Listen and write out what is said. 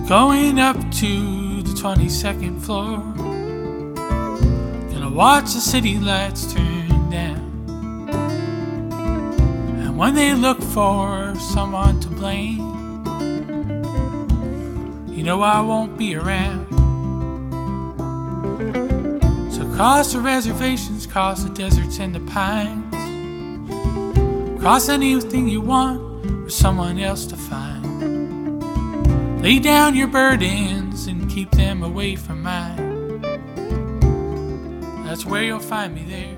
Going up to the 22nd floor, gonna watch the city lights turn down. And when they look for someone to blame, you know I won't be around. So cross the reservations, cross the deserts and the pines, cross anything you want for someone else to find. Lay down your burdens and keep them away from mine. That's where you'll find me there.